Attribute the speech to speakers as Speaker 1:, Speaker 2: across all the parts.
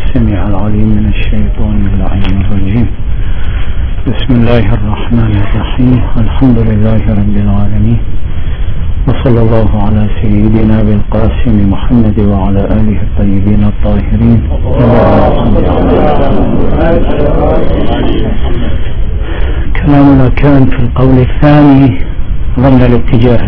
Speaker 1: السميع العليم من الشيطان اللعين الرجيم. بسم الله الرحمن الرحيم. الحمد لله رب العالمين، وصلى الله على سيدنا بالقاسم محمد وعلى آله الطيبين الطاهرين. كلامنا كان في القول الثاني ضمن الاتجاه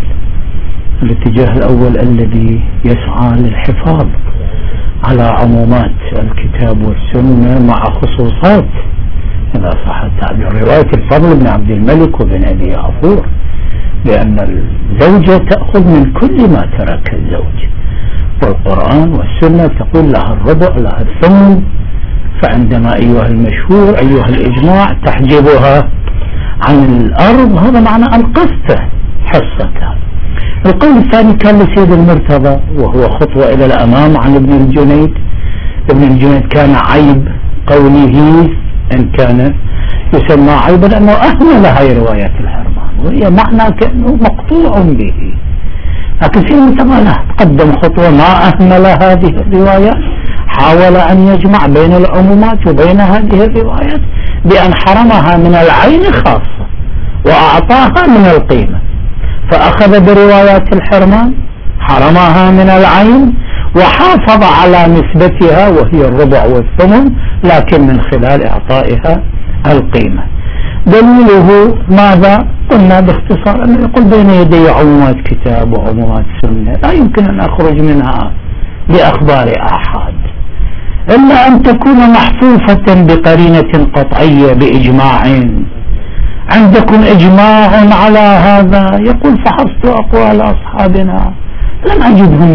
Speaker 1: الأول الذي يسعى للحفاظ على عمومات الكتاب والسنة مع خصوصات، إذا صح التعبير، رواية الفضل بن عبد الملك وبن أبي يعفور بأن الزوجة تأخذ من كل ما ترك الزوج، والقرآن والسنة تقول لها الربع لها الثمن، فعندما أيها المشهور أيها الإجماع تحجبها عن الأرض، هذا معنى أنقذته حصتها. القول الثاني كان لسيد المرتضى وهو خطوة إلى الأمام عن ابن الجنيد. ابن الجنيد كان عيب قوله، إن كان يسمى عيبا لأنه أهمل هاي روايات الحرمان، وهي معنى كأنه مقطوع به. لكن سيد المرتضى لا، قدم خطوة ما أهمل هذه الروايات، حاول أن يجمع بين العمومات وبين هذه الروايات بأن حرمها من العين خاصة وأعطاها من القيمة، فأخذ بروايات الحرمان حرمها من العين وحافظ على نسبتها وهي الربع والثمن، لكن من خلال إعطائها القيمة. دليله ماذا؟ قلنا باختصار أن يقول بين يدي عمومات كتاب وعمومات سنة لا يمكن أن أخرج منها بأخبار آحاد إلا أن تكون محفوفة بقرينة قطعية بإجماع. عندكم إجماع على هذا؟ يقول فحصت أقوال أصحابنا لم أجدهم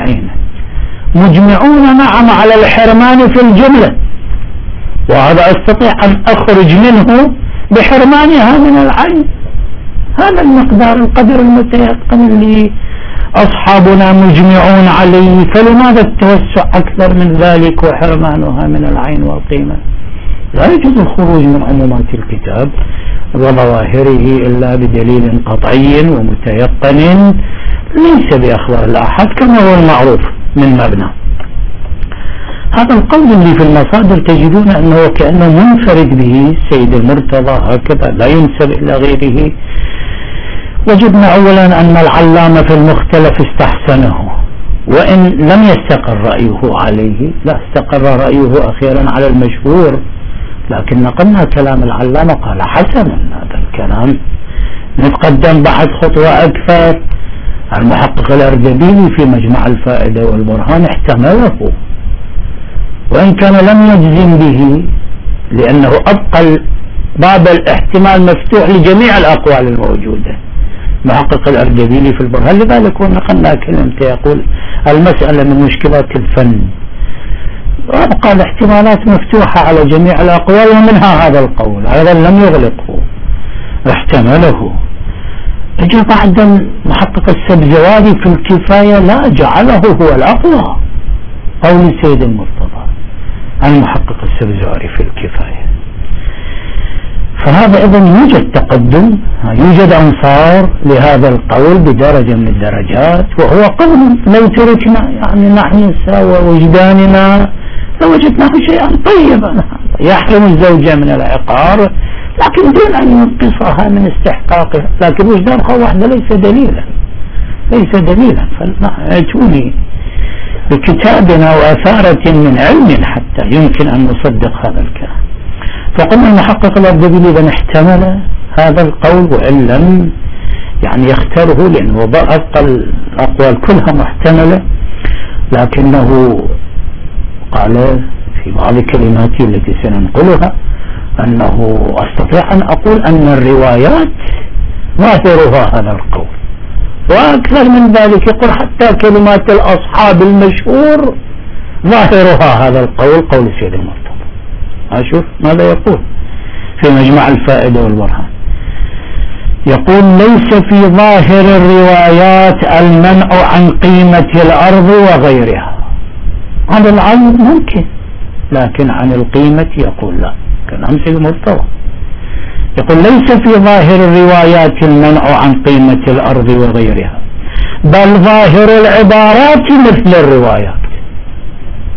Speaker 1: مجمعون نعم على الحرمان في الجملة، وهذا أستطيع أن أخرج منه بحرمانها من العين. هذا المقدار القدر المتيقن اللي أصحابنا مجمعون عليه، فلماذا التوسع أكثر من ذلك وحرمانها من العين والقيمة؟ لا يجوز الخروج من عمومات الكتاب وظواهره إلا بدليل قطعي ومتيقن ليس بأخبار الآحاد كما هو المعروف من مبنى. هذا القول اللي في المصادر تجدون أنه كأنه منفرد به السيد المرتضى، هكذا لا ينسب إلى غيره. وجدنا أولا أن العلامة في المختلف استحسنه، وإن لم يستقر رأيه عليه، لا استقر رأيه أخيرا على المشهور، لكن نقلنا كلام العلامة قال حسنا هذا الكلام. نتقدم بعد خطوة أكثر، المحقق الأردبيلي في مجمع الفائدة والبرهان احتمله، وإن كان لم يجزم به لأنه أبقى باب الاحتمال مفتوح لجميع الأقوال الموجودة. محقق الأردبيلي في البرهان لذلك نقلنا كلمته، يقول المسألة من مشكلات الفن، وأبقى الاحتمالات مفتوحة على جميع الأقوال ومنها هذا القول، هذا لم يغلقه احتمله. اجى بعد المحقق السبزواري في الكفاية لا جعله هو الأقوى، قول السيد المرتضى المحقق السبزواري في الكفاية. فهذا إذن يوجد تقدم، يوجد أنصار لهذا القول بدرجة من الدرجات، وهو قول لو تركنا يعني نحن سوى وجداننا لوجدناه شيئا طيبا، يحرم الزوجة من العقار لكن دون أن ينقصها من استحقاقها، لكن وجدانها وحده ليس دليلا. فأتوني بكتابنا وأثارة من علم حتى يمكن أن نصدق هذا الكلام. فقلنا المحقق الأردبيلي إذا احتمل هذا القول وإن لم يعني يختاره، لأنه أبقى الأقوال كلها محتملة، لكنه قال في بعض كلماته التي سننقلها أنه أستطيع أن أقول أن الروايات ظاهرها هذا القول، وأكثر من ذلك يقول حتى كلمات الأصحاب المشهور ظاهرها هذا القول، قول السيد المرتضى. أشوف ماذا يقول في مجمع الفائدة والبرهان، يقول ليس في ظاهر الروايات المنع عن قيمة الأرض وغيرها. عن العين ممكن، لكن عن القيمة يقول لا، كلام سيد المرتضى. يقول ليس في ظاهر الروايات المنع عن قيمة الأرض وغيرها، بل ظاهر العبارات مثل الروايات.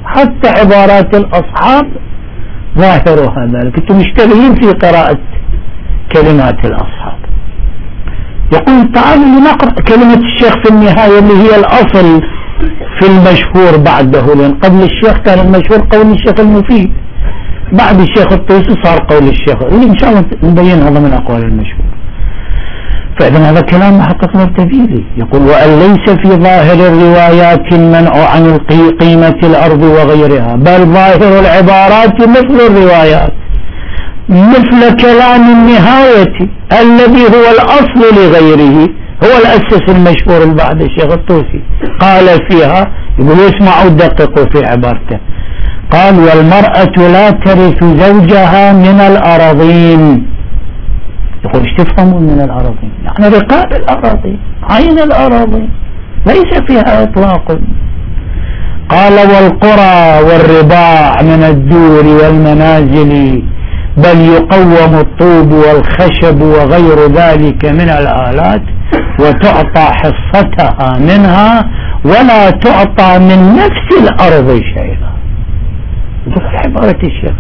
Speaker 1: حتى عبارات الأصحاب ظاهرها ذلك. أنتم مشتغلين في قراءة كلمات الأصحاب. يقول تعالوا لنقرأ كلمة الشيخ في النهاية اللي هي الأصل في المشهور بعده، لأن قبل الشيخ كان المشهور قول الشيخ المفيد، بعد الشيخ الطوسي صار قول الشيخ اللي إن شاء الله نبين هذا من أقوال المشهور. فإذا هذا كلام محقق مرتبيلي. يقول وأن ليس في ظاهر الروايات المنع عن قيمة الأرض وغيرها، بل ظاهر العبارات مثل الروايات، مثل كلام النهاية الذي هو الأصل لغيره، هو الأسس المشهور بعد الشيخ الطوسي قال فيها، يقول اسمعوا دققوا في عبارته، قال والمرأة لا ترث زوجها من الأراضين. يقول ايش تفهمون من الأراضين؟ يعني رقاب الأراضين، عين الأراضين، ليس فيها إطلاق. قال والقرى والرباع من الدور والمنازل، بل يقوم الطوب والخشب وغير ذلك من الآلات وتعطى حصتها منها ولا تعطى من نفس الأرض شيئا. عبارة الشيخ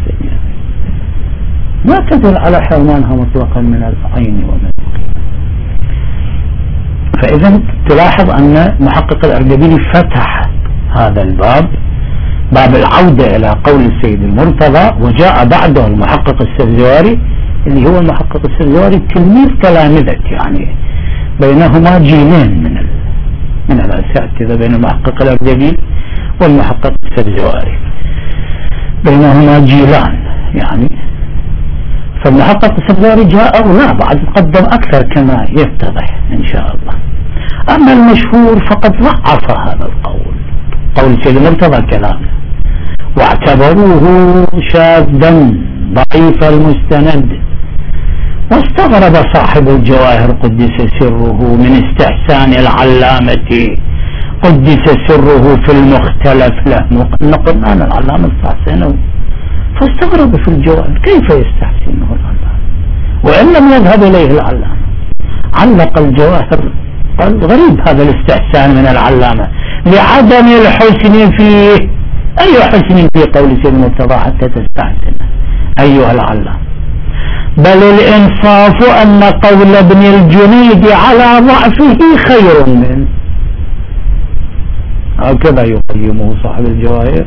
Speaker 1: ما تدل على حرمانها مطلقا من العين ومن القيمة. فإذا تلاحظ أن محقق الأردبيلي فتح هذا الباب، باب العودة إلى قول السيد المرتضى، وجاء بعده المحقق السرزواري اللي هو المحقق السرزواري تلميذ تلامذة، يعني بينهما جيلين من الأساتذة، بين المحقق الأردبيلي والمحقق السرزواري بينهما جيلان يعني. فالمحقق السرزواري جاء لا بعد قدم أكثر كما يتضح إن شاء الله. أما المشهور فقد ضعف هذا القول، قول السيد المرتضى كلامه، واعتبروه شاذا ضعيف المستند. واستغرب صاحب الجواهر قدس سره من استحسان العلامة قدس سره في المختلف له، قلنا أن العلامة استحسنه، فاستغرب في الجواهر كيف يستحسنه العلامة وإن لم يذهب إليه العلامة. علق الجواهر قال غريب هذا الاستحسان من العلامة لعدم الحسن فيه. أي حسن في قول سيد المرتضى حتى تستحسنه أيها العلامة؟ بل الإنصاف أن قول ابن الجنيد على ضعفه خير منه. هكذا يقيمه صاحب الجواهر.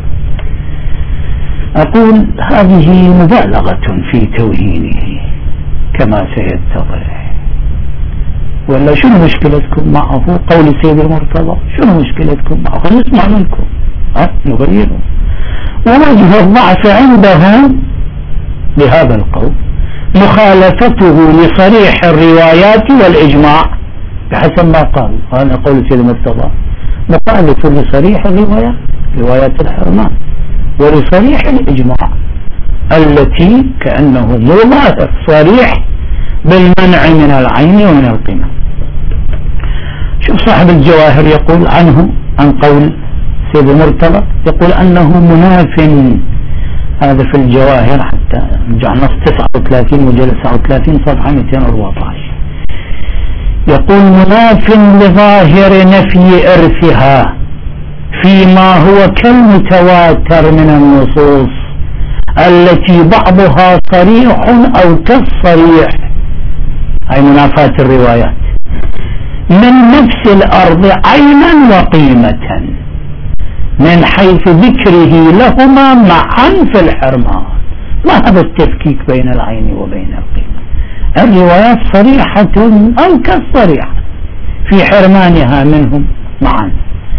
Speaker 1: أقول هذه مبالغة في توهينه كما سيتضح. ولا شنو مشكلتكم معه قول السيد المرتضى؟ شنو مشكلتكم معه؟ نسمع منكم نبينه. ووجه الضعف عنده لهذا القول مخالفته لصريح الروايات والإجماع بحسب ما قال. هذا قول السيد المرتضى مخالف لصريح الروايات، روايات الحرمان، ولصريح الإجماع التي كأنه مظاهر صريح بالمنع من العين ومن القيمة. شوف صاحب الجواهر يقول عنه عن قول سيد المرتضى، يقول أنه مناف، هذا في الجواهر حتى نرجع نص 39 مجلد 39 صفحة 214، يقول مناف لظاهر نفي إرثها فيما هو كالمتواتر من النصوص التي بعضها صريح أو كالصريح، أي منافاة الروايات، من نفس الأرض عينا وقيمة من حيث ذكره لهما معا في الحرمان. ما هذا التفكيك بين العين وبين القيمة؟ الروايات صريحة أو كالصريحة في حرمانها منهم معا،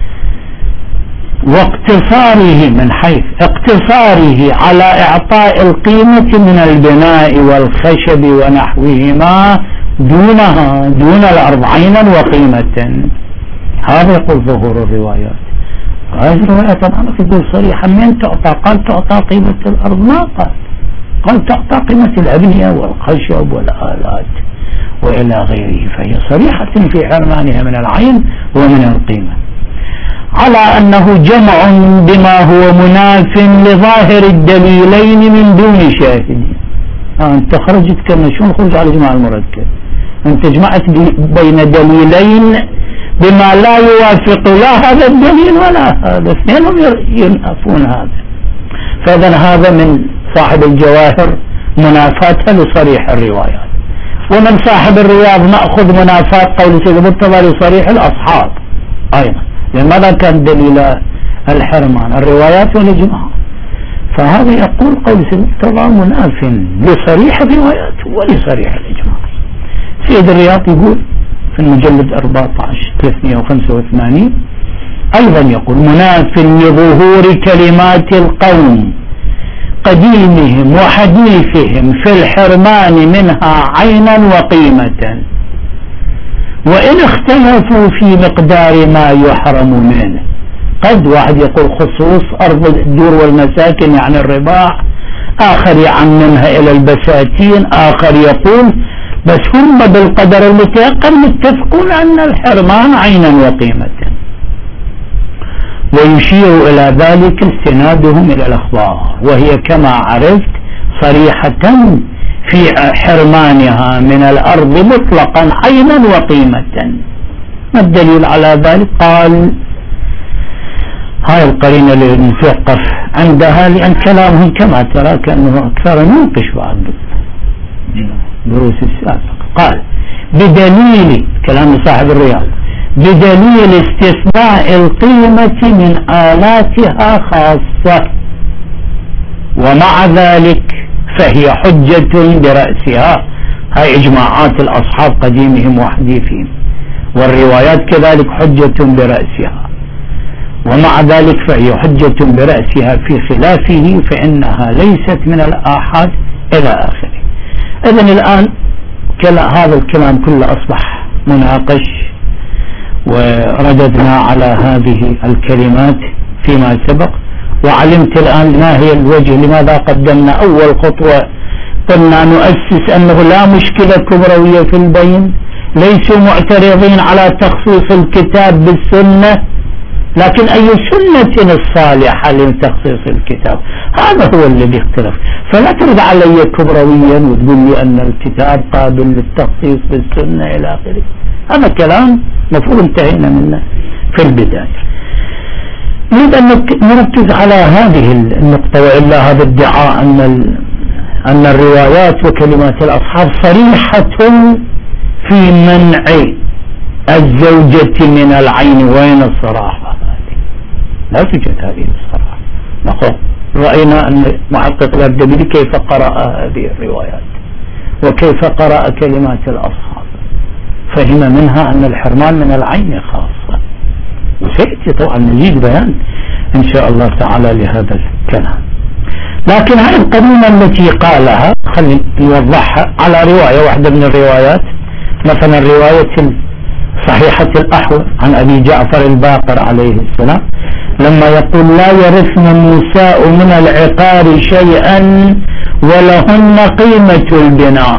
Speaker 1: واقتصاره من حيث اقتصاره على إعطاء القيمة من البناء والخشب ونحوهما دونها دون الأرض عينا وقيمة. هذا يقول ظهور الروايات. هذه الروايات طبعا تقول صريحة من تعطى؟ قال تعطى قيمة الأرض، ما قال تعطى قيمة الأبنية والخشب والآلات وإلى غيره، فهي صريحة في حرمانها من العين ومن القيمة، على أنه جمع بما هو مناف لظاهر الدليلين من دون شاهد. أنت خرجت كما شلون خرج على الجماع المركب؟ أنت جمعت بين دليلين بما لا يوافق لا هذا الدليل ولا هذا، اثنينهم ينافون هذا. فإذا هذا من صاحب الجواهر منافاتها لصريح الروايات. ومن صاحب الرياض نأخذ منافات قول سيد مرتضى لصريح الأصحاب أيضا، لماذا كان دليل الحرمان الروايات والإجماع. فهذا يقول قول سيد مرتضى مناف لصريح الروايات ولصريح الإجماع. سيد الرياض يقول في المجلد 14 385 أيضا يقول مناف لظهور كلمات القوم قديمهم وحديثهم في الحرمان منها عينا وقيمة، وإن اختلفوا في مقدار ما يحرم منه. قد واحد يقول خصوص أرض الدور والمساكن يعني الرباع، آخر يعممها إلى البساتين، آخر يقول بس هم بالقدر المتيقن متفقون أن الحرمان عينا وقيمة. ويشير إلى ذلك استنادهم إلى الأخبار، وهي كما عرفت صريحة في حرمانها من الأرض مطلقا عينا وقيمة. ما الدليل على ذلك؟ قال هاي القرينة اللي نتوقف عندها لأن كلامهم كما ترى كأنه أكثر يناقش بعض دروس السابقة. قال بدليل كلام صاحب الرياض بدليل استثناء القيمة من آلاتها خاصة، ومع ذلك فهي حجة برأسها. هاي إجماعات الأصحاب قديمهم وحديثهم، والروايات كذلك حجة برأسها، ومع ذلك فهي حجة برأسها في خلافه فإنها ليست من الآحاد إلى آخره. إذن الآن هذا الكلام كله أصبح مناقش، ورددنا على هذه الكلمات فيما سبق، وعلمت الآن ما هي الوجه لماذا قدمنا أول خطوة. قلنا نؤسس أنه لا مشكلة كبروية في البين، ليسوا معترضين على تخصيص الكتاب بالسنة، لكن أي سنة الصالحة لتخصيص الكتاب هذا هو الذي اختلف. فلا ترد علي كبرويا وتقول لي أن الكتاب قابل للتخصيص بالسنة إلى آخره، هذا كلام مفروض انتهينا منه في البداية. نريد أن نركز على هذه النقطة، وإلا هذا ادعاء أن الروايات وكلمات الأصحاب صريحة في منع الزوجة من العين. وين الصراحة هذه؟ لا توجد هذه الصراحة. نقول رأينا أن محقق الأردبيلي كيف قرأ هذه الروايات وكيف قرأ كلمات الأصحاب، فهم منها أن الحرمان من العين خاصة، وسيأتي طبعا مزيد بيان إن شاء الله تعالى لهذا الكلام. لكن هذه القرينة التي قالها خلي نوضحها على رواية واحدة من الروايات، مثلا رواية صحيحة الأحوال عن أبي جعفر الباقر عليه السلام لما يقول لا يرثن النساء من العقار شيئا ولهن قيمة البناء،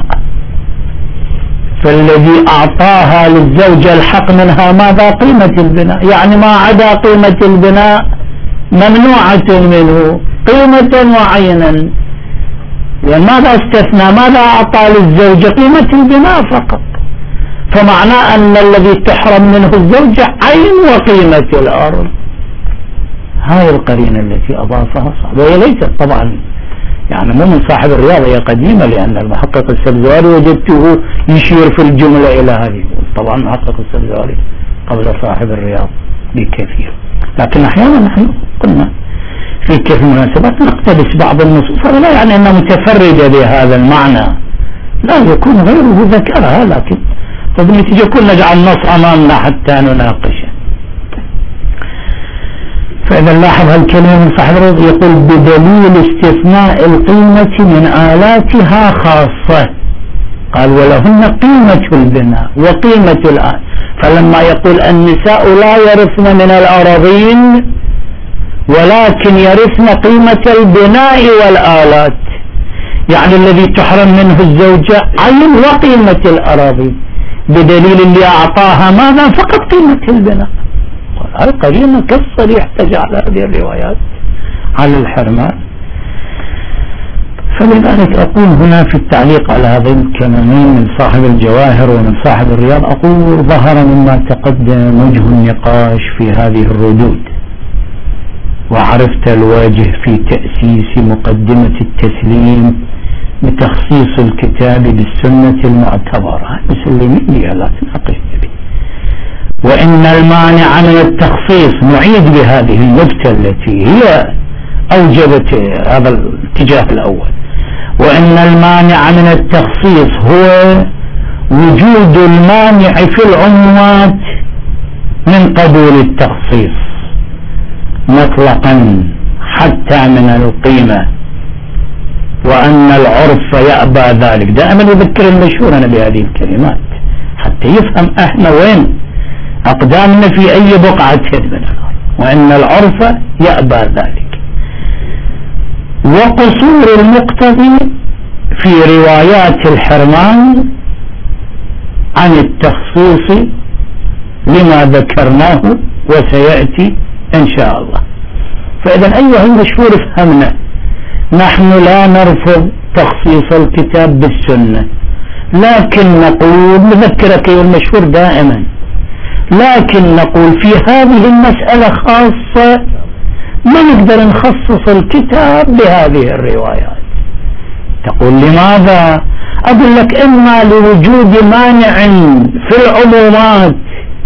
Speaker 1: فالذي أعطاها للزوجة الحق منها ماذا؟ قيمة البناء، يعني ما عدا قيمة البناء ممنوعة منه قيمة وعينا. يعني ماذا استثنى؟ ماذا أعطى للزوجة؟ قيمة البناء فقط. فمعناه أن الذي تحرم منه الزوجة عين وقيمة الأرض. هاي القرينة التي أضافها صاحب، وهي ليست طبعا يعني مو من صاحب الرياضة، هي قديمة، لأن المحقق السبزواري وجدته يشير في الجملة إلى هذه. طبعا المحقق السبزواري قبل صاحب الرياض بكثير، لكن أحيانا نحن قلنا في كيف المناسبات نقتبس بعض النصوص، هذا لا يعني أنها متفردة بهذا المعنى، لا يكون غيره ذكرها، لكن فبالنتيجة يكون نجعل النص أمامنا حتى نناقشه. فإذا نلاحظ هالكلمة من صاحب الرياض يقول بدليل استثناء القيمة من آلاتها خاصة، قال ولهن قيمة البناء وقيمة الآن. فلما يقول النساء لا يرثن من الأراضين ولكن يرثن قيمة البناء والآلات، يعني الذي تحرم منه الزوجة عين وقيمة الأراضين، بدليل اللي أعطاها ماذا؟ فقط قيمة البناء. هذه قرينة كالصريح تجعل هذه الروايات على الحرمان. فلذلك أقول هنا في التعليق على هذين الكلامين من صاحب الجواهر ومن صاحب الرياض، أقول ظهر مما تقدم وجه النقاش في هذه الردود، وعرفت الواجه في تأسيس مقدمة التسليم بتخصيص الكتاب بالسنة المعتبرة. مسلمين لا تناقشني به. وإن المانع من التخصيص، نعيد بهذه النكتة التي هي أوجبت هذا الاتجاه الأول، وإن المانع من التخصيص هو وجود المانع في العمومات من قبول التخصيص مطلقا حتى من القيمة، وأن العرف يأبى ذلك. دائما يذكر المشهور أنا بهذه الكلمات حتى يفهم احنا وين أقدامنا في أي بقعة من الأرض. وأن العرف يأبى ذلك. وقصور المقتضي في روايات الحرمان عن التخصيص لما ذكرناه وسيأتي إن شاء الله. فإذا أيها المشهور افهمنا، نحن لا نرفض تخصيص الكتاب بالسنة، لكن نقول، نذكرك أيها المشهور دائما، لكن نقول في هذه المسألة خاصة ما نقدر نخصص الكتاب بهذه الروايات. تقول لماذا؟ أقول لك إما لوجود مانع في العمومات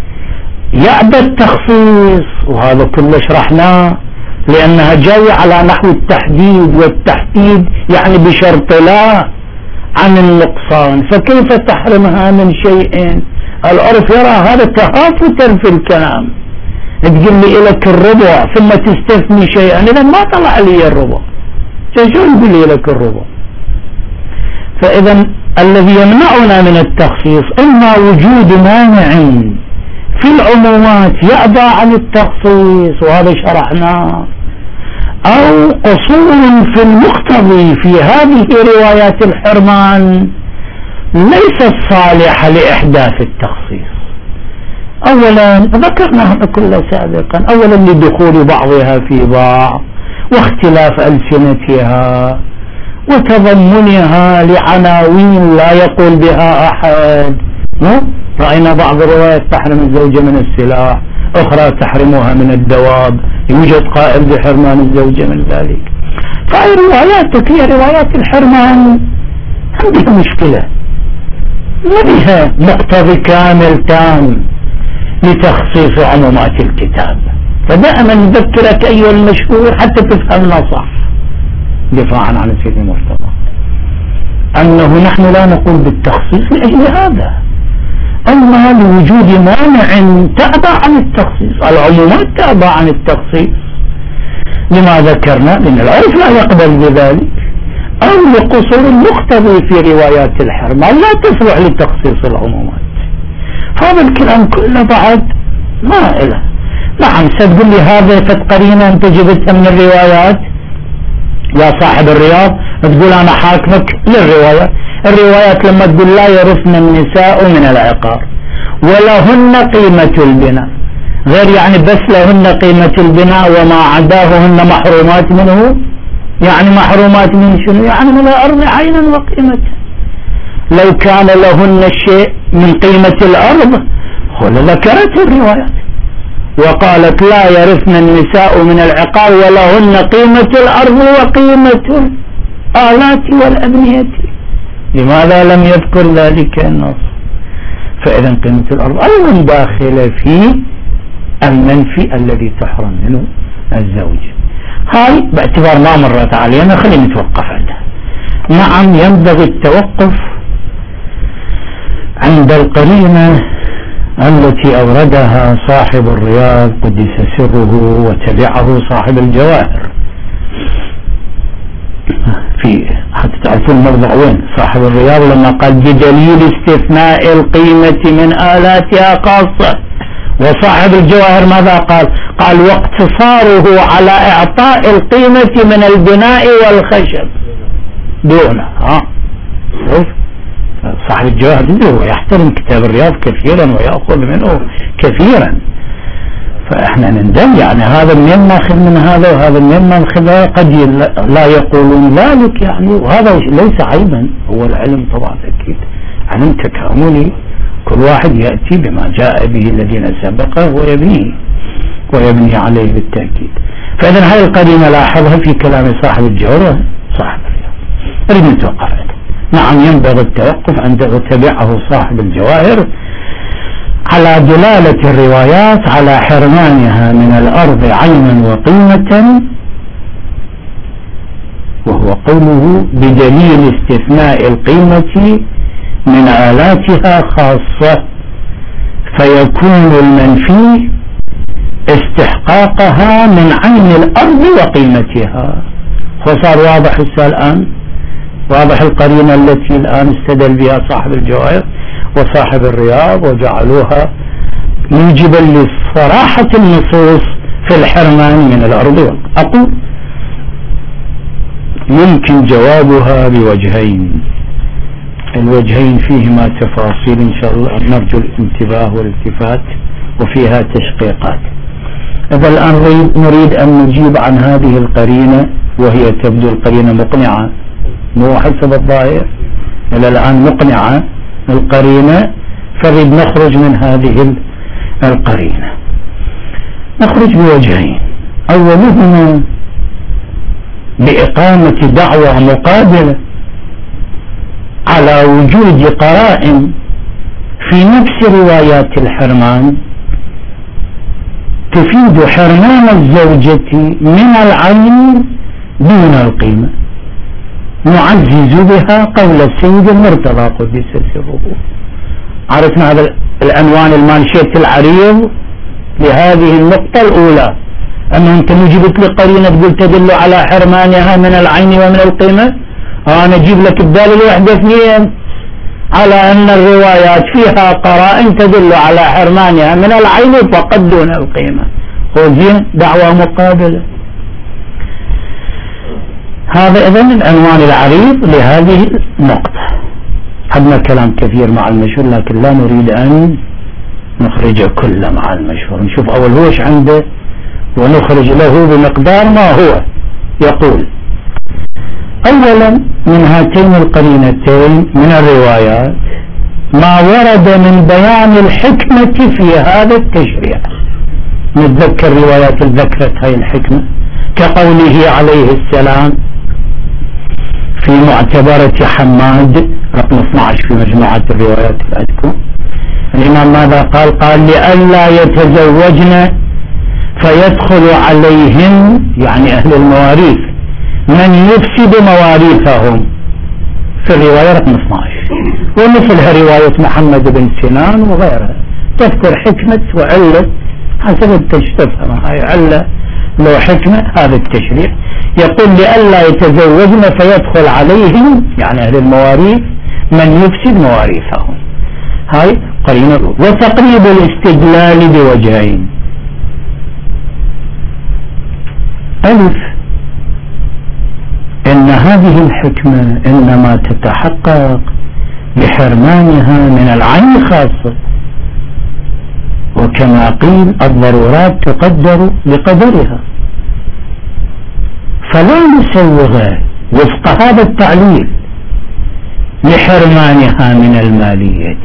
Speaker 1: يأبى التخصيص، وهذا كله شرحناه، لأنها جاية على نحو التحديد، والتحديد يعني بشرط لا عن النقصان، فكيف تحرمها من شيء العرف يرى هذا تهافتا في الكلام؟ تقول لي لك الربع ثم تستثني شيئا، إذا ما طلع لي الربع، شو يقول لي لك الربع؟ فإذا الذي يمنعنا من التخصيص إما وجود مانع في العمومات يأبى عن التخصيص، وهذا شرحناه، أو قصور في المقتضي في هذه روايات الحرمان ليست صالحة لإحداث التخصيص. أولا ذكرنا كله سابقا، أولا لدخول بعضها في بعض، واختلاف ألسنتها، وتضمنها لعناوين لا يقول بها أحد. رأينا بعض الروايات تحرم الزوجة من السلاح، أخرى تحرمها من الدواب، يوجد قائل بحرمان الزوجة من ذلك. فهي رواياتك هي روايات الحرمان عندها مشكلة، ما بها مقتضي كامل تام لتخصيص عمومات الكتاب. فدائما نذكرك أيها المشهور حتى تفهمنا صح، دفاعا عن السيد المرتضى، أنه نحن لا نقول بالتخصيص لأجل هذا، أما لوجود مانع تأبى عن التخصيص. العمومات تأبى عن التخصيص لما ذكرنا من العرف لا يقبل بذلك، أو لقصور المقتضي في روايات الحرمان لا تصلح لتخصيص العمومات. هذا الكلام كله بعد ما إله. نعم ستقول لي هذا فتقرينا أنت جبتها من الروايات يا صاحب الرياض، تقول أنا حاكمك للروايات. الروايات لما تقول لا يرثن النساء من العقار ولهن قيمة البناء، غير يعني بس لهن قيمة البناء وما عداهن محرومات منه، يعني محرومات من شنو؟ يعني من الأرض عينا وقيمة. لو كان لهن الشيء من قيمة الأرض لذكرته الروايات وقالت لا يرثن النساء من العقار ولهن قيمة الأرض وقيمة الآلات والأبنية. لماذا لم يذكر ذلك النص؟ فإذا قيمة الأرض أيضا داخلة في المنفي الذي تحرم منه الزوجة. هاي باعتبار ما مرت علينا خلينا نتوقف عندها. نعم ينبغي التوقف عند القرينة التي أوردها صاحب الرياض قدس سره وتبعه صاحب الجواهر، في حتى تعرفون الموضوع وين. صاحب الرياض لما قال بدليل استثناء القيمة من آلاتها خاصة، وصاحب الجواهر ماذا قال؟ قال واقتصاره على إعطاء القيمة من البناء والخشب دونه. شوف صاحب الجواهر هو يحترم كتاب الرياض كثيرا ويأخذ منه كثيرا، فإحنا نندم يعني هذا منين ماخذ من هذا وهذا منين ماخذ، قد لا يقولون ذلك يعني، وهذا ليس عيبا، هو العلم طبعا أكيد علم تكاملي، كل واحد يأتي بما جاء به الذين سبقه ويبني عليه بالتأكيد. فإذا هذه القرينة لاحظها في كلام صاحب الجوهرة صاحب الرياض. أريد نتوقف. نعم ينبغي التوقف عند تبعه صاحب الجواهر على دلالة الروايات على حرمانها من الأرض عينا وقيمة، وهو قوله بدليل استثناء القيمة من آلاتها خاصة، فيكون المنفي استحقاقها من عين الأرض وقيمتها. فصار واضح الآن، واضح القرينة التي الآن استدل بها صاحب الجواهر وصاحب الرياض وجعلوها موجبا لصراحة النصوص في الحرمان من الأرض والقيمة. أقول يمكن جوابها بوجهين، الوجهين فيهما تفاصيل إن شاء الله نرجو الانتباه والالتفات وفيها تشقيقات. إذا الآن نريد أن نجيب عن هذه القرينة، وهي تبدو القرينة مقنعة، مو حسب الظاهر إلى الآن مقنعة القرينة، فنريد نخرج من هذه القرينة. نخرج بوجهين، أولهما بإقامة دعوى مقابلة على وجود قرائن في نفس روايات الحرمان تفيد حرمان الزوجة من العين دون القيمة، نعزز بها قول السيد المرتضى قدس سره. عرفنا هذا العنوان المانشيت العريض لهذه النقطة الأولى، أنه أنت جبت لي قرينة تقول تدل على حرمانها من العين ومن القيمة، أنا أجيب لك الدليل واحدة اثنين على أن الروايات فيها قرائن تدل على حرمانها من العين فقط دون القيمة. خوزين دعوة مقابلة. هذا إذن العنوان العريض لهذه النقطة. حدنا كلام كثير مع المشهور، لكن لا نريد أن نخرج كل مع المشهور، نشوف أول هو ايش عنده ونخرج له بمقدار ما هو. يقول أولا من هاتين القرينتين من الروايات ما ورد من بيان الحكمة في هذا التشريع. نتذكر روايات ذكرت هاي الحكمة كقوله عليه السلام في معتبرة حماد رقم 12 في مجموعة الروايات عندكم. الإمام ماذا قال؟ قال لئلا يتزوجن فيدخل عليهم يعني أهل المواريث من يفسد مواريثهم، في الرواية رقم 12. ومثلها رواية محمد بن سنان وغيرها تذكر حكمة وعلة حسب تفهم هاي علة لو حكمة هذا التشريع. يقول لئلا يتزوجن فيدخل عليهم يعني أهل المواريث من يفسد مواريثهم. هاي قرينة. وتقريب الاستدلال بوجهين. ألف إن هذه الحكمة إنما تتحقق بحرمانها من العين خاصة، وكما قيل الضرورات تقدر بقدرها، فلا نسوغ وفق هذا التعليل لحرمانها من المالية.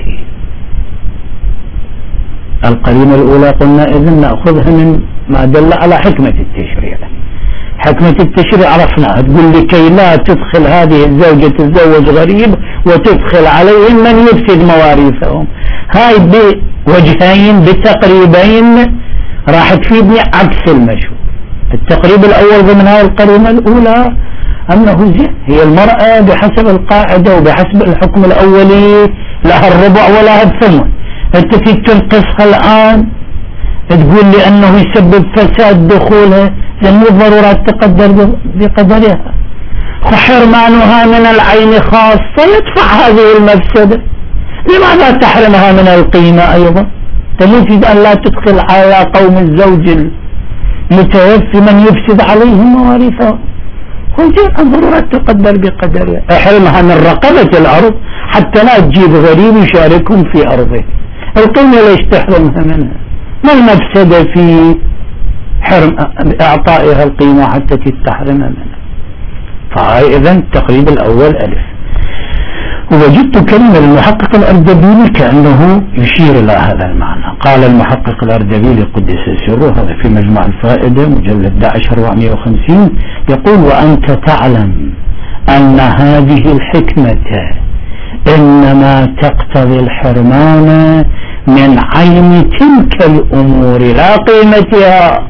Speaker 1: القرينة الأولى قلنا إذن نأخذها من ما دل على حكمة التشريع. حكمة التشريع عرفناها، تقول لكي لا تدخل هذه الزوجة تتزوج غريب وتدخل عليهم من يفسد مواريثهم. هاي بوجهين بتقريبين راح تفيدني عكس المشهور. التقريب الأول ضمن هاي القرينة الأولى أنه هي المرأة بحسب القاعدة وبحسب الحكم الأولي لها الربع ولها الثمن. أنت تنقصها الآن تقول لي أنه يسبب فساد دخولها، لأن الضرورات تقدر بقدرها. وحرمانها من العين خاصة يدفع هذه المفسدة. لماذا تحرمها من القيمة أيضا؟ تريد أن لا تدخل على قوم الزوج المتوفي من يفسد عليهم مواريثهم. الضرورات تقدر بقدرها. احرمها من رقبة الأرض حتى لا تجيب غريب يشاركهم في أرضه. القيمة ليش تحرمها منها؟ ما المفسدة في إعطائها القيمة حتى تستحرم منها؟ فهاي إذن التقريب الأول ألف. ووجدت كلمة المحقق الأردبيلي كأنه يشير إلى هذا المعنى. قال المحقق الأردبيلي قدس سره، هذا في مجمع الفائدة مجلد 11/450، يقول: وأنت تعلم أن هذه الحكمة إنما تقتضي الحرمان من عين تلك الأمور لا قيمتها.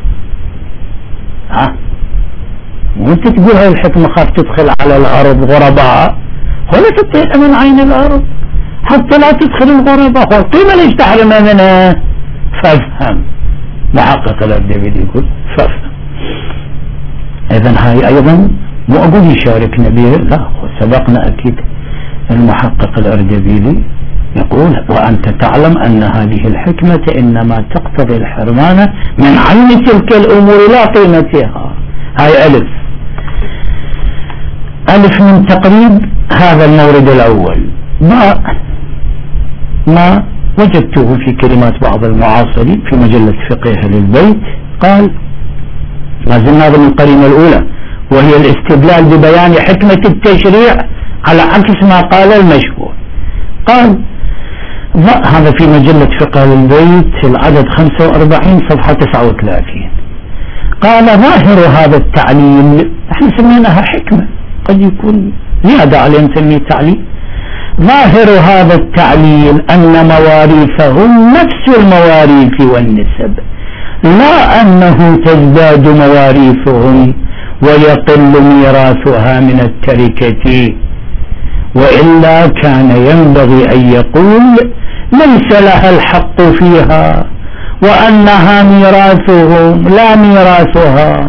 Speaker 1: وانت تقول هاي الحكمة خاف تدخل على الأرض غرباء، ولا تطيع من عين الأرض حتى لا تدخل الغرباء، والقيمة ليش تحرمها منها؟ فافهم. محقق الأردبيلي يقول فافهم. إذن هاي أيضا مو أقول يشاركنا به، لا، سبقنا أكيد. المحقق الأردبيلي يقول: وأنت تعلم أن هذه الحكمة إنما تقتضي الحرمان من عين تلك الأمور لا قيمتها. هاي ألف. ألف من تقريب هذا المورد الأول. ما وجدته في كلمات بعض المعاصرين في مجلة فقه للبيت، قال: ما زلنا ضمن القرينة الأولى، وهي الاستدلال ببيان حكمة التشريع على عكس ما قال المشهور. قال هذا في مجلة فقه للبيت العدد 45 صفحة 39. قال: ظاهر هذا التعليل، احنا سميناها حكمة، قد يكون زيادة على نسميه تعليل. ظاهر هذا التعليل أن مواريثهم نفس المواريث والنسب، لا أنه تزداد مواريثهم ويقل ميراثها من التركة، وإلا كان ينبغي أن يقول ليس لها الحق فيها وأنها ميراثهم لا ميراثها.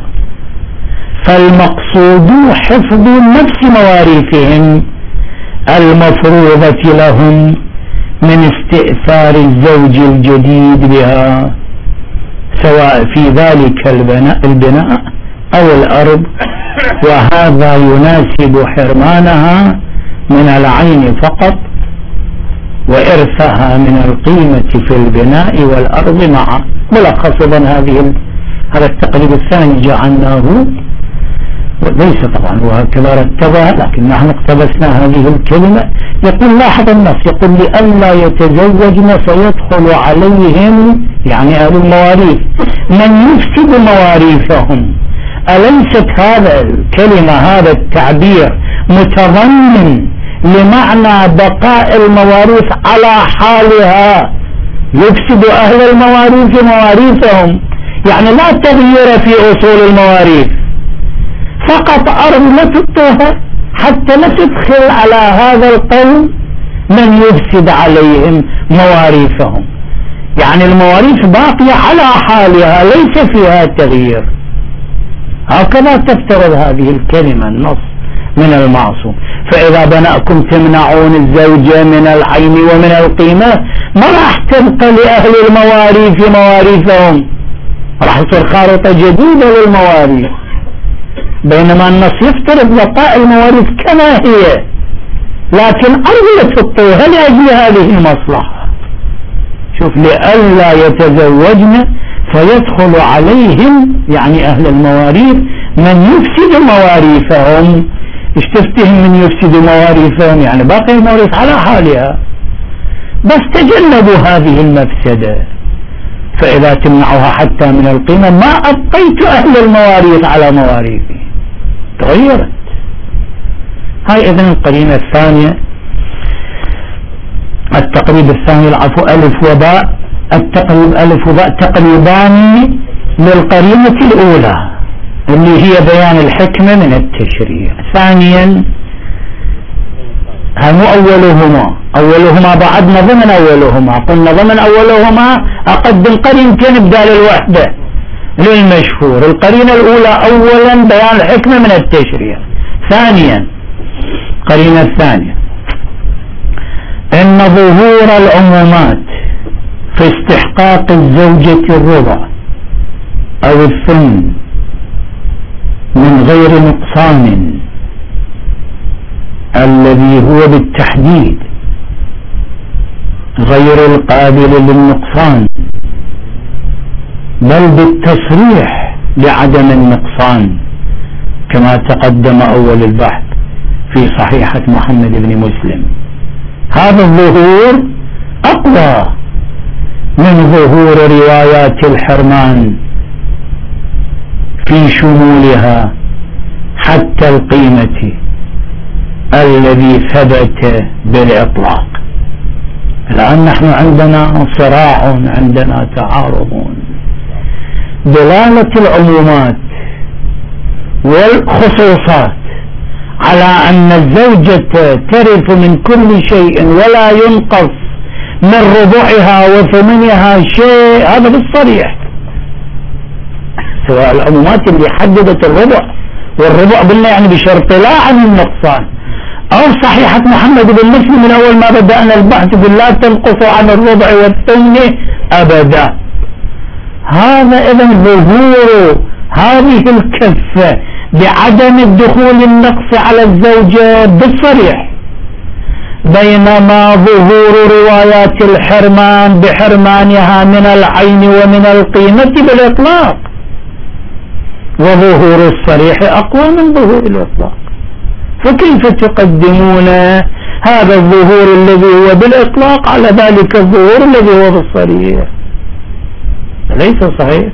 Speaker 1: فالمقصود حفظ نفس مواريثهم المفروضة لهم من استئثار الزوج الجديد بها، سواء في ذلك البناء أو الأرض، وهذا يناسب حرمانها من العين فقط وإرثها من القيمة في البناء والأرض معا. ملخص هذا التقريب الثاني جعلناه، وليس طبعا وهكذا رتبها، لكن نحن اقتبسنا هذه الكلمة. يقول: لاحظ النص، يقول: لئلا يتزوجن فيدخل عليهم، يعني أهل المواريث، من يفسد مواريثهم. أليست هذا الكلمة، هذا التعبير متضمن لمعنى بقاء المواريث على حالها؟ يفسد أهل المواريث مواريثهم، يعني لا تغيير في أصول المواريث، فقط أرض لا تطهر حتى لا تدخل على هذا القوم من يفسد عليهم مواريثهم، يعني المواريث باقية على حالها ليس فيها تغيير. هكذا تفترض هذه الكلمة النص من المعصوم. فإذا بناءكم تمنعون الزوجة من العين ومن القيمة، ما راح تبقى لأهل المواريث مواريثهم، راح تصير خارطة جديدة للمواريث، بينما النص يفترض بقاء المواريث كما هي، لكن أرضية الطوها لأجل هذه المصلحة. شوف: لئلا يتزوجن فيدخل عليهم، يعني أهل المواريث، من يفسد مواريثهم. ايش تفتهم من يفسد مواريثهم؟ يعني باقي المواريث على حالها، بس تجنبوا هذه المفسدة. فإذا تمنعها حتى من القيمة ما أبقيت أهل المواريث على مواريثي، تغيرت. هاي إذن القرينة الثانية، التقريب الثاني، العفو، ألف وباء. التقريب ألف وباء تقريبان للقرينة الأولى اللي هي بيان الحكمة من التشريع. ثانيا، هم أولهما بعدنا ضمن أولهما، قلنا ضمن أولهما أقدم قرينتين بدال الوحدة للمشهور. القرينة الأولى أولا بيان الحكمة من التشريع. ثانيا، قرينة الثانية، إن ظهور العمومات في استحقاق الزوجة الربع أو الثمن من غير نقصان، الذي هو بالتحديد غير القابل للنقصان، بل بالتصريح بعدم النقصان كما تقدم أول البحث في صحيحة محمد بن مسلم. هذا الظهور أقوى من ظهور روايات الحرمان في شمولها حتى القيمة الذي ثبت بالإطلاق. الآن نحن عندنا صراع، عندنا تعارض. دلالة العمومات والخصوصات على أن الزوجة ترث من كل شيء ولا ينقص من ربعها وثمنها شيء، هذا بالصريح، سواء العمومات اللي حددت الربع، والربع بالله يعني بشرط لا عن النقصان، أو صحيحة محمد بن مسلم من أول ما بدأنا البحث بالله تنقص عن الربع والثمن أبدا. هذا إذن ظهور هذه الكفة بعدم الدخول النقص على الزوجة بالصريح، بينما ظهور روايات الحرمان بحرمانها من العين ومن القيمة بالإطلاق، وظهور الصريح أقوى من ظهور الإطلاق. فكيف تقدمون هذا الظهور الذي هو بالإطلاق على ذلك الظهور الذي هو بالصريح؟ ليس صحيح.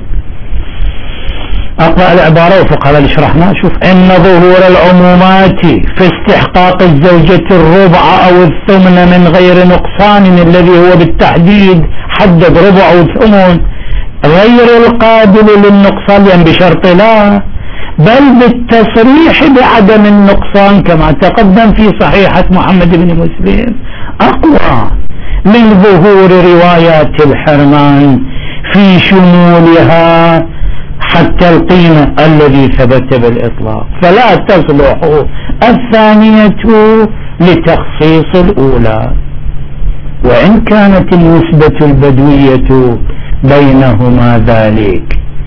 Speaker 1: أقرأ العبارة وفقها اللي شرحناها. شوف: إن ظهور العمومات في استحقاق الزوجة الربع أو الثمن من غير نقصان، الذي هو بالتحديد حدد ربع وثمن، غير القابل للنقصان يعني بشرط لا، بل بالتصريح بعدم النقصان كما تقدم في صحيحة محمد بن مسلم، أقوى من ظهور روايات الحرمان في شمولها حتى القيمة الذي ثبت بالإطلاق، فلا تصلح الثانية لتخصيص الأولى، وإن كانت النسبة البدوية بينهما ذلك،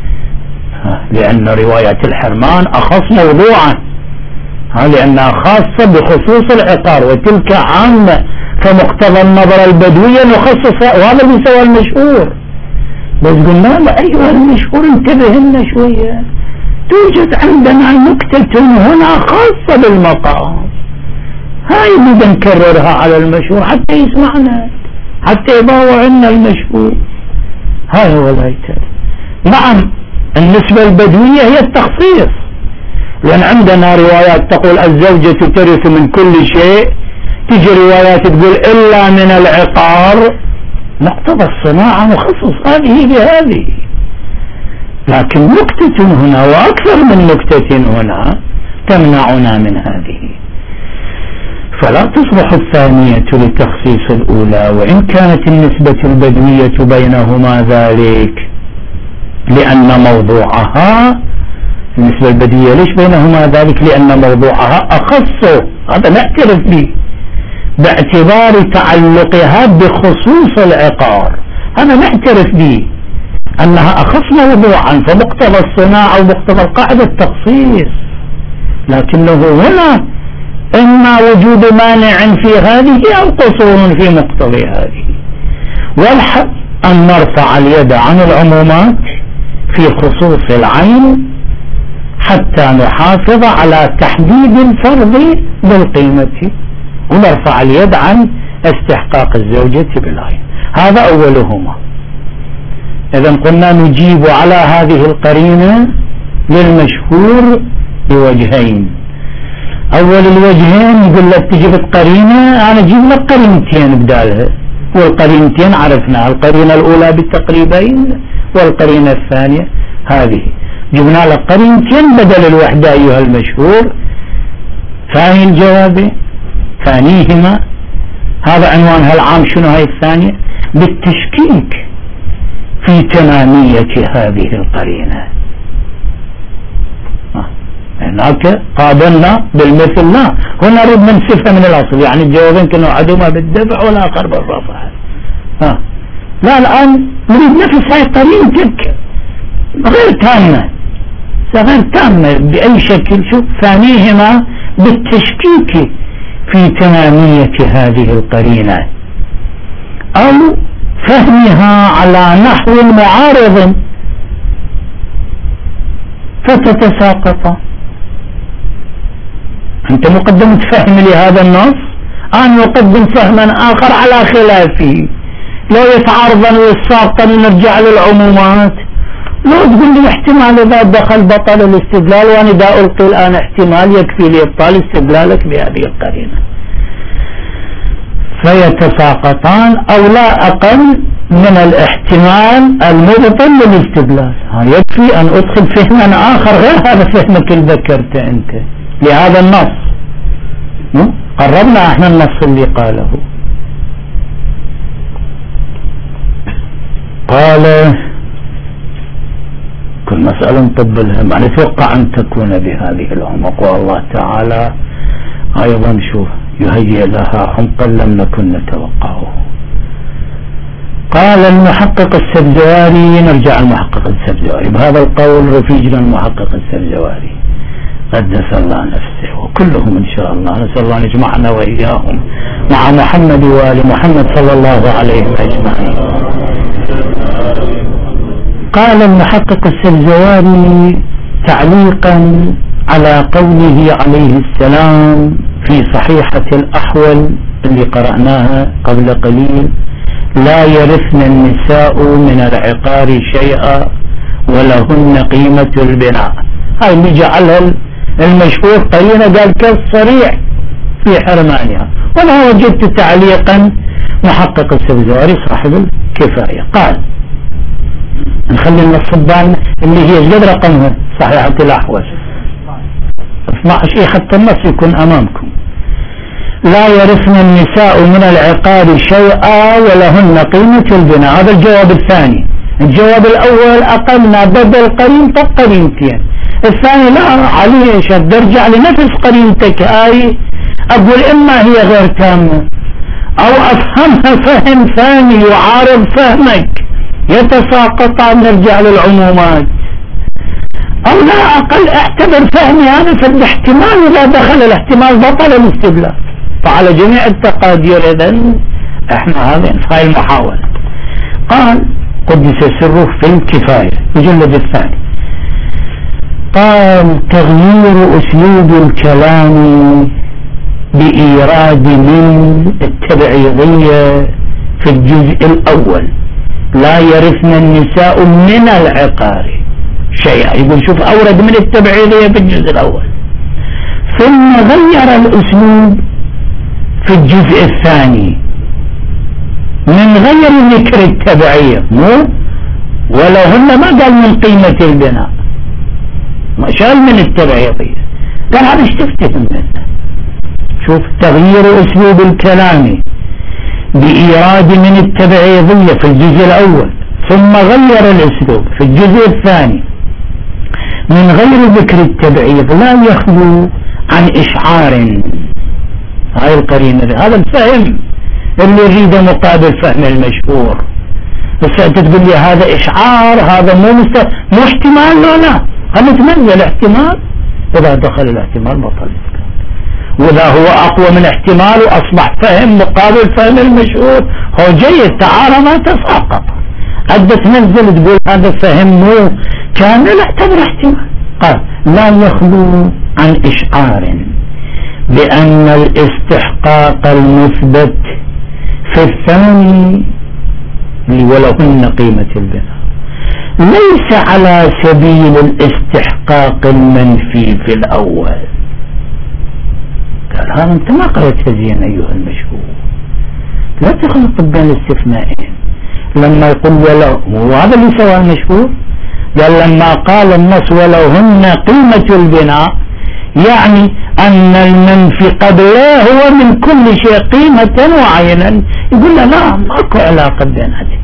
Speaker 1: لأن رواية الحرمان أخص موضوعا، لأنها خاصة بخصوص العقار، وتلك عامة، فمقتضى النظر البدوية نخصص، وهذا اللي سوى المشهور. بس قلنا له أيها المشهور انتبه لنا شوية، توجد عندنا نكتة هنا خاصة بالمقام، هاي بدنا نكررها على المشهور حتى يسمعنا، حتى يباوع عنا المشهور. هاي هو الهيكل. نعم، النسبة البدوية هي التخصيص، لأن عندنا روايات تقول الزوجة ترث من كل شيء، تجي روايات تقول إلا من العقار، مقتضى الصناعة مخصص هذه بهذه، لكن نكتة هنا وأكثر من نكتة هنا تمنعنا من هذه، فلا تصبح الثانية لتخصيص الأولى، وإن كانت النسبة البدوية بينهما ذلك، لأن موضوعها النسبة البدوية ليش بينهما ذلك؟ لأن موضوعها أخص، هذا نعترف به باعتبار تعلقها بخصوص العقار، هذا نعترف به أنها أخص موضوعا، فمقتضى الصناعة ومقتضى القاعدة التخصيص، لكنه هنا إما وجود مانع في هذه أو قصور في مقتضى هذه. والحق أن نرفع اليد عن العمومات في خصوص العين حتى نحافظ على تحديد الفرض بالقيمة، ونرفع اليد عن استحقاق الزوجة بالعين. هذا أولهما. إذا قلنا نجيب على هذه القرينة للمشهور بوجهين. أول الوجهين يقول لك تجيب قرينة، أنا أجيب لك قرينتين بدالها، والقرينتين عرفنا، القرينة الأولى بالتقريبين والقرينة الثانية هذه، جبنا لك قرينتين بدل الوحدة أيها المشهور. ثاني الجواب ثانيهما، هذا عنوانها العام، شنو هاي الثانية؟ بالتشكيك في تمامية هذه القرينة. هناك قابلنا بالمثل، لا هنا نريد ننسفها من الأصل، يعني الجوابين كانوا أحدهما بالدفع والآخر بالرفع. لا الآن نريد نفس هاي قرينتك غير تامة، غير تامة بأي شكل. شوف، ثانيهما بالتشكيك في تمامية هذه القرينة، أو فهمها على نحو معارض فتتساقطان. أنت مقدم فهم لهذا النص، أنا أقدم فهما آخر على خلافه، لا يتعارضا ويتساقطا ونرجع للعمومات. لو تقول لي احتمال إذا دخل بطل الاستدلال، وأنا دا ألقي الآن احتمال يكفي لإبطال استدلالك بهذه القرينة. فيتساقطان أو لا أقل من الاحتمال المبطل للاستدلال. يكفي أن أدخل فهما آخر غير هذا فهمك اللي ذكرته أنت لهذا النص. قربنا احنا النص اللي قاله. قال كل مسألة نطبلها، يعني اتوقع أن تكون بهذه العمق، والله تعالى أيضا شوف يهيئ لها عمقا لم نكن نتوقعه. قال المحقق السبزواري، نرجع المحقق السبزواري بهذا القول، رفيجنا المحقق السبزواري قدس الله نفسه، وكلهم إن شاء الله نسأل الله أن يجمعنا وإياهم مع محمد وآل محمد صلى الله عليه أجمعين. قال المحقق السبزواري تعليقا على قوله عليه السلام في صحيحة الأحول اللي قرأناها قبل قليل: لا يرثن النساء من العقار شيئا ولهن قيمة البناء. هاي اللي جعلها المشهور قرينة، قال كالصريح في حرمانها. وأنا وجدت تعليقا محقق السبزواري صاحب الكفاية قال، نخلي الصبان اللي هي جد رقمها صحيحة الأحوال 12 حتى النص يكون أمامكم: لا يرثن النساء من العقار شيئا ولهن قيمة البناء. هذا الجواب الثاني. الجواب الأول أقلنا بدل قرينة قرينتين، الثاني لا عليه شد ارجع لنفس قرينتك هاي، أقول إما هي غير تامة أو أفهمها فهم ثاني يعارض فهمك، يتساقطان، نرجع للعمومات، أو لا أقل اعتبر فهمي هذا في الاحتمال، إذا دخل الاحتمال بطل الاستدلال. فعلى جميع التقادير إذن احنا هاي المحاولة. قال قدس سره في الكفاية مجلد الثاني، قال: تغيير أسلوب الكلام بإيراد من التبعيضية في الجزء الأول: لا يرثن النساء من العقار شيئا. يقول شوف أورد من التبعيضية في الجزء الأول، ثم غير الأسلوب في الجزء الثاني من غير ذكر التبعية، مو ولهن ما قال من قيمة البناء، ما شال من التبعيضية، قال هذا ايش تفتهم منه. شوف تغيير أسلوب الكلام بإيراد من التبعيضية في الجزء الأول، ثم غير الأسلوب في الجزء الثاني من غير ذكر التبعيض لا يخلو عن إشعار. هاي القرينة، هذا الفهم اللي يريده مقابل فهم المشهور. بس أنت تقول لي هذا إشعار، هذا مو احتمال، لا هل تنزل احتمال، إذا دخل الاحتمال بطل، وإذا هو أقوى من احتمال وأصبح فهم مقابل فهم المشهور هو جيد، تعالى ما تساقط. قد تنزل تقول هذا فهم مو كامل، اعتبر احتمال. قال: لا يخلو عن إشعار بأن الاستحقاق المثبت في الثاني ولهن قيمة البناء ليس على سبيل الاستحقاق المنفي في الأول. قال: هذا انت ما قرأت زين أيها المشهور، لا تخلط بين الاستثنائين. لما يقول ولو، وهذا اللي سوى المشهور، قال لما قال النص ولهن قيمة البناء يعني أن المنفي قبله هو من كل شيء قيمة وعينا. يقول له لا، ماكو علاقة بين هذه.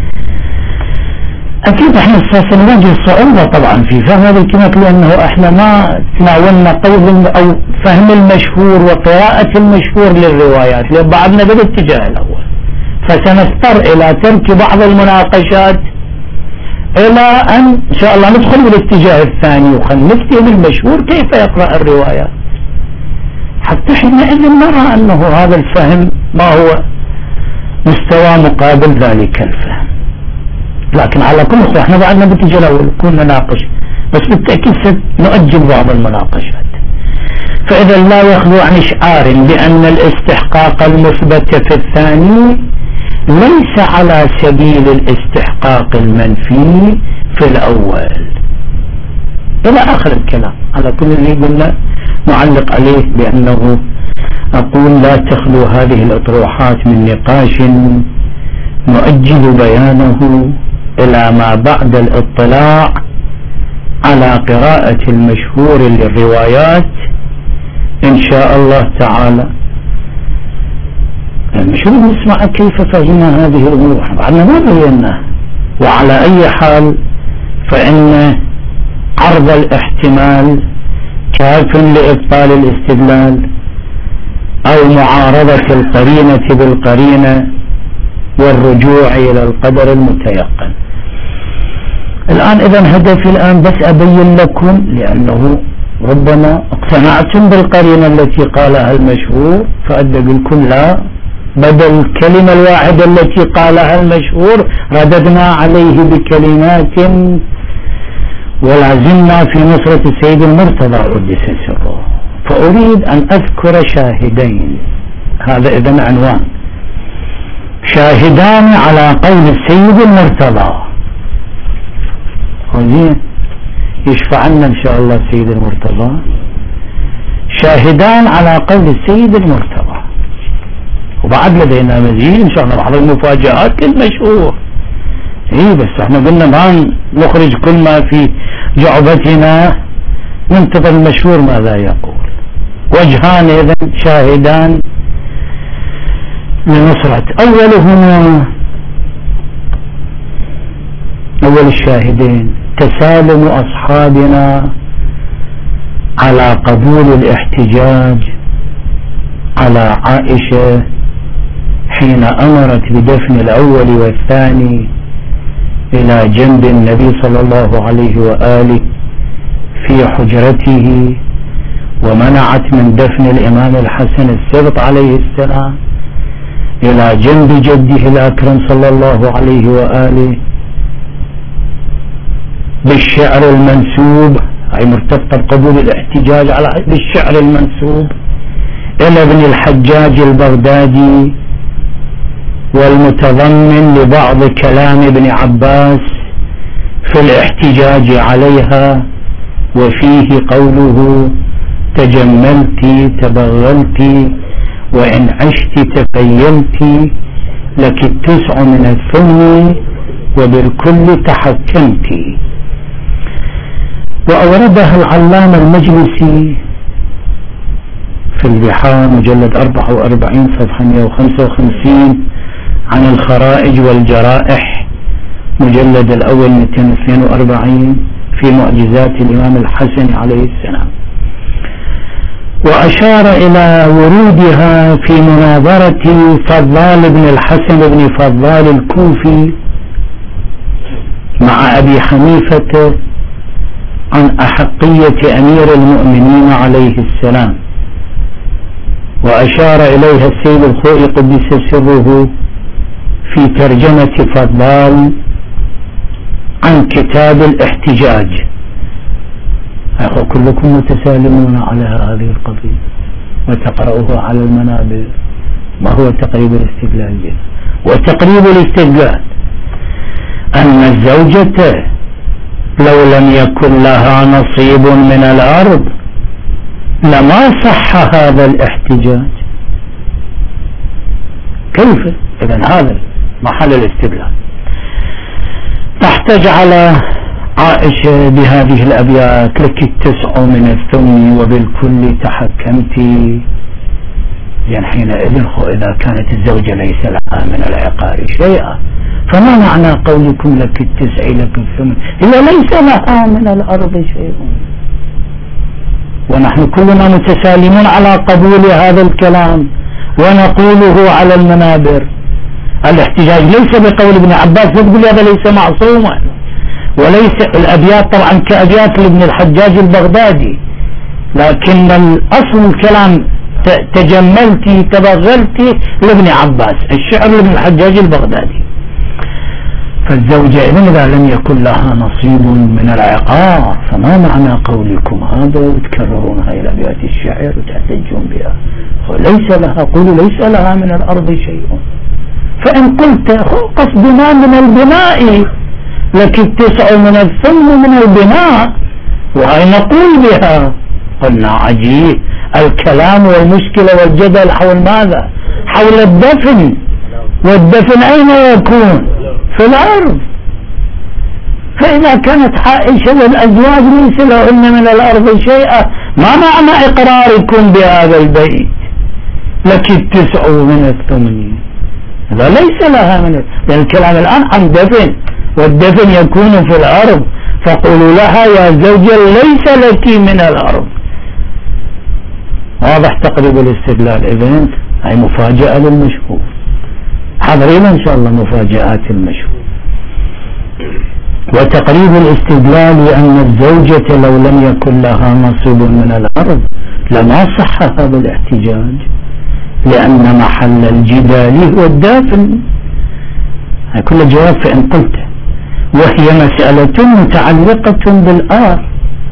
Speaker 1: أكيد احنا أساسا نواجه صعوبة طبعا في فهم هذه الكلمات، لأنه احنا ما تناولنا قول أو فهم المشهور وقراءة المشهور للروايات، لأن بعضنا بالاتجاه الأول، فسنضطر إلى ترك بعض المناقشات إلى أن شاء الله ندخل بالاتجاه الثاني ونفتي بالمشهور كيف يقرأ الروايات، حتى حينئذ نرى أنه هذا الفهم ما هو مستوى مقابل ذلك الفهم. لكن على كل صحيح احنا بعدنا بالاتجاه الأول كنا نناقش بس بالتأكيد سنؤجل بعض المناقشات. فإذا لا يخلو عن إشعار بأن الاستحقاق المثبت في الثاني ليس على سبيل الاستحقاق المنفي في الأول إلى آخر الكلام. على كل اللي قلنا نعلق عليه بأنه أقول لا تخلو هذه الأطروحات من نقاش نؤجل بيانه إلى ما بعد الاطلاع على قراءة المشهور للروايات إن شاء الله تعالى. المشهور نسمع كيف فهم هذه الأمور، بعدنا ما بيناه. وعلى أي حال فإن عرض الاحتمال كاف لإبطال الاستدلال أو معارضة القرينة بالقرينة والرجوع إلى القدر المتيقن. الآن إذا هدفي الآن بس أبين لكم، لأنه ربما اقتنعتم بالقرينة التي قالها المشهور، فأدق لكم لا، بدل الكلمة الواحدة التي قالها المشهور رددنا عليه بكلمات ولا زلنا في نصرة السيد المرتضى قدس سره. فأريد أن أذكر شاهدين، هذا إذن عنوان، شاهدان على قول السيد المرتضى. يشفع لنا إن شاء الله السيد المرتضى. شاهدان على قول السيد المرتضى، وبعد لدينا مزيد إن شاء الله بعض المفاجآت للمشهور. بس احنا قلنا ما نخرج كل ما في جعبتنا، ننتظر المشهور ماذا يقول. وجهان إذن شاهدان لنصرة. أول الشاهدين تسالم أصحابنا على قبول الاحتجاج على عائشة حين أمرت بدفن الأول والثاني إلى جنب النبي صلى الله عليه وآله في حجرته، ومنعت من دفن الإمام الحسن السبط عليه السلام إلى جنب جده الأكرم صلى الله عليه وآله بالشعر المنسوب، أي مرتبطة بقبول الاحتجاج على بالشعر المنسوب إلى ابن الحجاج البغدادي، والمتضمن لبعض كلام ابن عباس في الاحتجاج عليها، وفيه قوله تجملت تبغلت وإن عشت تفيلت لك التسع من الثمن وبالكل تحكمت. وأوردها العلامة المجلسي في البحار مجلد 44 صفحة 155 عن الخرائج والجرائح مجلد الأول 242 في معجزات الإمام الحسن عليه السلام. وأشار إلى ورودها في مناظرة فضال بن الحسن بن فضال الكوفي مع أبي حنيفة عن أحقية أمير المؤمنين عليه السلام. وأشار إليها السيد الخوئي قدس سره في ترجمة فضال عن كتاب الاحتجاج. كلكم متسالمون على هذه القضية وتقرأوه على المنابر. ما هو تقريب الاستدلال؟ وتقريب الاستدلال أن الزوجة لو لم يكن لها نصيب من الأرض لما صح هذا الاحتجاج. كيف؟ إذن هذا محل الاستدلال. تحتج على عائشة بهذه الأبيات لك التسع من الثمن وبالكل تحكمت. يعني حينئذ إذا كانت الزوجة ليس لها من العقار شيئا، فما معنى قولكم لك التسع لك الثمن إذا ليس لها من الأرض شيء؟ ونحن كلنا متسالمون على قبول هذا الكلام ونقوله على المنابر. الاحتجاج ليس بقول ابن عباس، تقول هذا ليس معصوما، وليس الأبيات طبعا كأبيات لابن الحجاج البغدادي، لكن الأصل الكلام تجملتي تبغلتي لابن عباس، الشعر لابن الحجاج البغدادي. فالزوجة إذا لم يكن لها نصيب من العقار فما معنى قولكم هذا وتكررونها إلى أبيات الشعر وتحتجون بها؟ وليس لها، قولوا ليس لها من الأرض شيء. فإن قلت قصدنا من البناء لك 9 من الثمن من البناء وأين نقول بها؟ قلنا عجيب الكلام والمشكلة والجدل حول ماذا؟ حول الدفن، والدفن أين يكون؟ في الأرض. فإذا كانت عائشة والأزواج ليس لهن من الأرض شيئا ما معنى إقراركم بهذا البيت؟ لك 9 من الثمن، هذا ليس لها من لأن الكلام الآن عن دفن، والدفن يكون في الأرض، فقولوا لها يا زوجة ليس لك من الأرض. واضح تقريب الاستدلال؟ إذن هي مفاجأة للمشهور، حاضرين إن شاء الله مفاجآت المشهور. وتقريب الاستدلال أن الزوجة لو لم يكن لها نصيب من الأرض لما صح هذا الاحتجاج، لأن محل الجدال هو الدافن. هذا كل جواب فإن قلت، وهي مسألة متعلقة بالآر.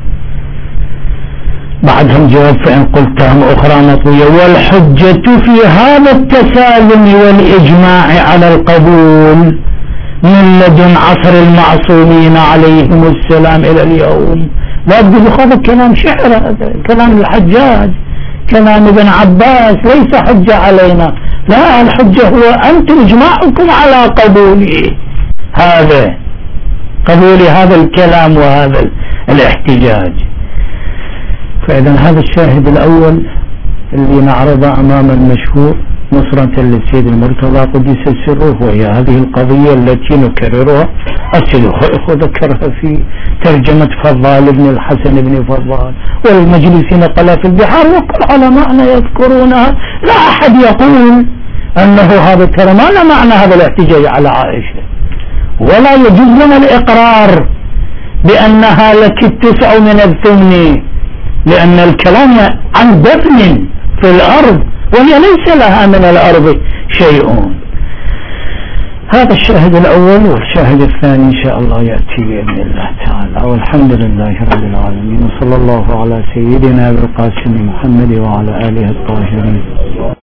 Speaker 1: بعدهم جواب فإن قلتهم أخرى مطوية، والحجة في هذا التسالم والإجماع على القبول من لدن عصر المعصومين عليهم السلام إلى اليوم. لا أقول هذا كلام شعر، هذا كلام الحجاج، كلام ابن عباس، ليس حجة علينا. لا، الحجة هو أنتم إجماعكم على قبوله، هذا قبول هذا الكلام وهذا الاحتجاج. فإذا هذا الشاهد الأول اللي نعرضه أمام المشهور نصرة للسيد المرتضى قدس سره، وهي هذه القضية التي نكررها. السيد الخيخ ذكرها في ترجمة فضال بن الحسن بن فضال، والمجلس نقل في البحار، وكل علماءنا يذكرونها. لا أحد يقول أنه هذا ترى ما له معنى هذا الاحتجاج على عائشة، ولا يجوز لنا الإقرار بأنها لك 9 من الثمن، لأن الكلام عن دفن في الأرض وهي ليس لها من الأرض شيء. هذا الشاهد الأول. والشاهد الثاني إن شاء الله يأتي بإذن الله تعالى. والحمد لله رب العالمين، وصلى الله على سيدنا القاسم محمد وعلى آله الطاهرين.